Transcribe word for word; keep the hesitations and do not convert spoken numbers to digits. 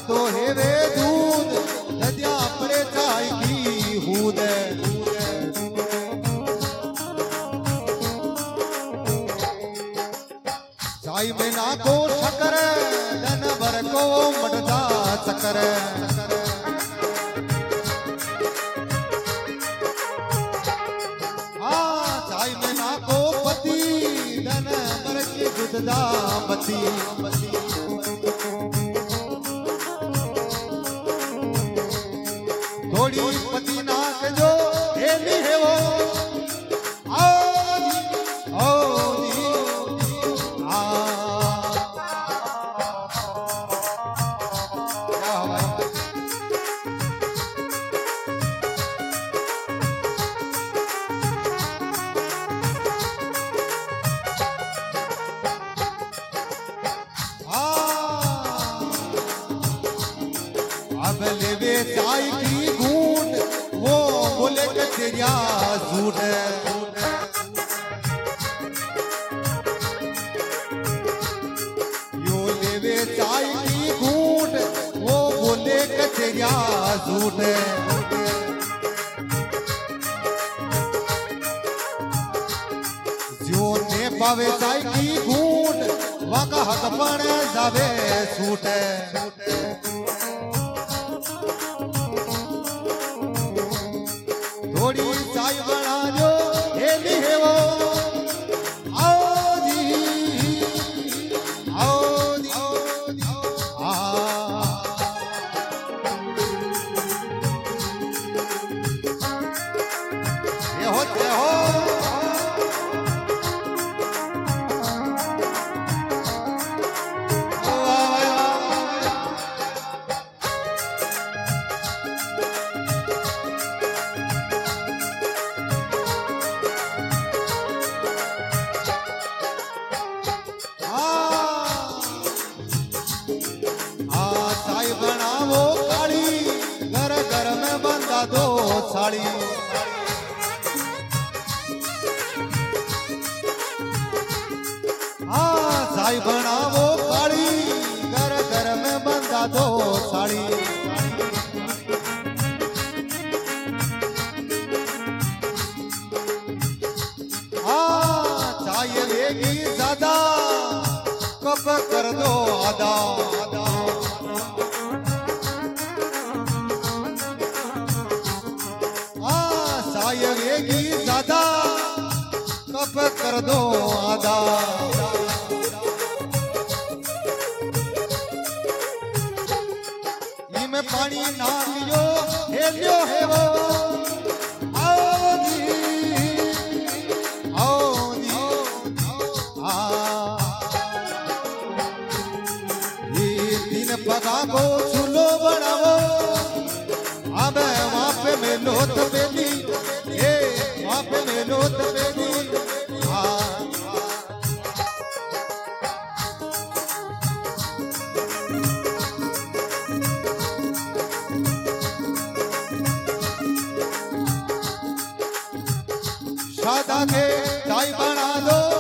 तो है वे दूध नदिया पड़े चाय की हूद चाय में ना को शक्कर धन भर को मटदा चक्कर चाय में ना को पति धन भर के गुददा पति थोड़ी पति नाक जो हेली है वो आओ जी आओ जी आ क्या भाई अब लेवे चाय की घूंट वो बोले के तेरिया झूठ यो लेवे चाय की घूंट वो बोले के तेरिया झूठ जो ने पावे चाय की घूंट वाका हक पण जावे सूट थोड़ी चाय बना जो हेली है वो आओ जी आओ जी आ ये होते हो बनावो काली घर घर में बंदा दो साड़ी हाँ साई बनावो काली घर घर में बंदा दो साड़ी हाँ चाहिए लेगी ज्यादा कब कर दो आधा आएगी ज्यादा कब कर दो आधा में पानी ना लियो हेलियो है वो आओ जी आओ जी आ ये दिन पगा को चूल्हो बनावो अब वहाँ पे मेलो तो बेली ये वहाँ पे मेलो तो बेली सादा के चाय बना दो